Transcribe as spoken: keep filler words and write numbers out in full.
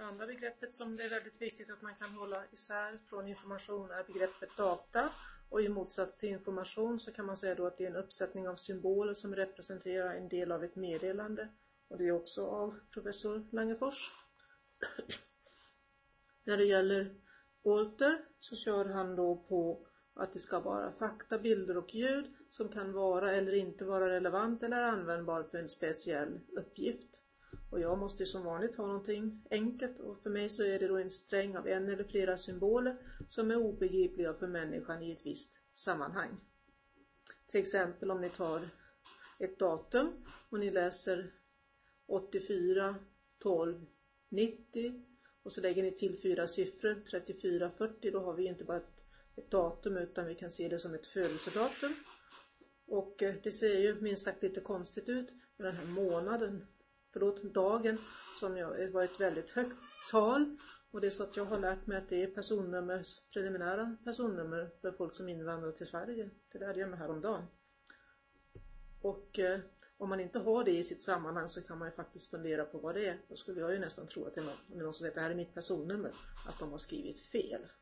Det andra begreppet som det är väldigt viktigt att man kan hålla isär från information är begreppet data. Och i motsats till information så kan man säga då att det är en uppsättning av symboler som representerar en del av ett meddelande. Och det är också av professor Langefors. När det gäller Walter så kör han då på att det ska vara fakta, bilder och ljud som kan vara eller inte vara relevant eller användbar för en speciell uppgift. Och jag måste som vanligt ha någonting enkelt, och för mig så är det då en sträng av en eller flera symboler som är obegripliga för människan i ett visst sammanhang. Till exempel om ni tar ett datum och ni läser åttiofyra, tolv, nittio och så lägger ni till fyra siffror, trettiofyra, fyrtio, då har vi inte bara ett, ett datum utan vi kan se det som ett födelsedatum. Och det ser ju minst sagt lite konstigt ut med den här månaden. Förlåt, dagen som jag var ett väldigt högt tal, och det är så att jag har lärt mig att det är personnummer, preliminära personnummer för folk som invandrar till Sverige. Det lärde jag mig häromdagen. Och eh, om man inte har det i sitt sammanhang så kan man ju faktiskt fundera på vad det är. Då skulle jag ju nästan tro att det är någon, någon som vet att det här är mitt personnummer, att de har skrivit fel.